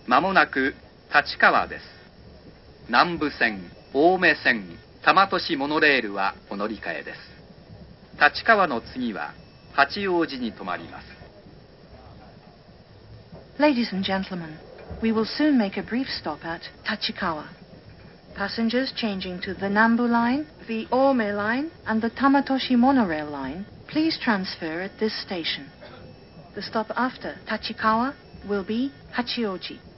まもなく立川です。南武線、青梅線、多摩都市モノレールはお乗り換えです。立川の次は八王子に停まります。 Ladies and gentlemen, we will soon make a brief stop at Tachikawa. Passengers changing to the Nambu Line, the Ome Line, and the Tamatoshi Monorail Line, please transfer at this station. The stop after Tachikawa will be Hachioji.